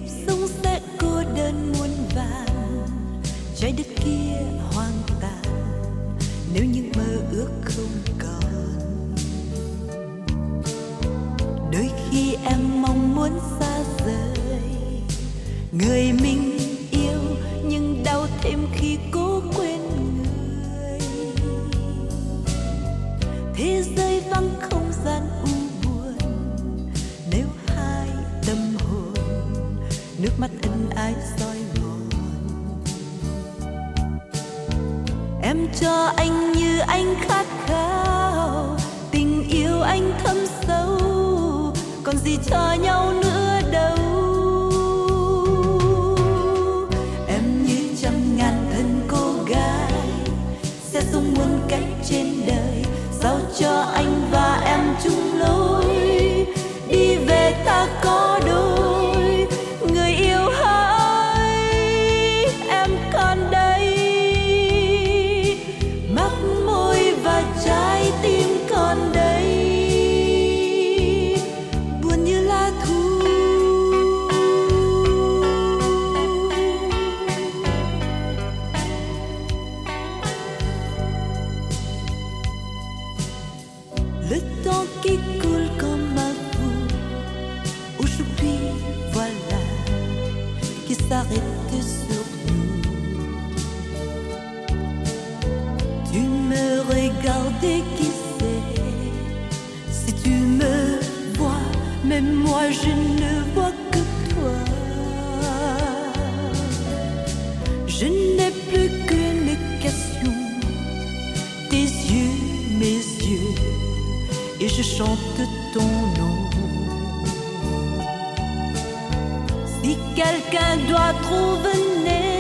sống sẽ cô đơn muôn vàn, trái đất kia hoang tàn nếu những mơ ước không còn. Đôi khi em mong muốn xa rời người mình yêu, nhưng đau thêm khi cố quên người. Thế giới vắng không gian u buồn nếu hai tâm hồn nước mắt ân ái soi mòn. Em cho anh như anh khát khao, tình yêu anh thâm sâu, còn gì cho nhau nữa đâu. Em như trăm ngàn thân cô gái sẽ sống muôn cách trên đời, sao cho anh và em chung lối đi về ta có đôi. Người yêu hỡi, em còn đây, mắt môi và trái tim còn đây, buồn như lá thu. Le temps qui coule comme un flou, aujourd'hui voilà qui s'arrête sur nous. Tu me regardes, qui sait si tu me vois, mais moi je ne vois que toi. Je n'ai plus qu'une question, tes yeux, mes yeux, et je chante ton nom. Si quelqu'un doit trop venir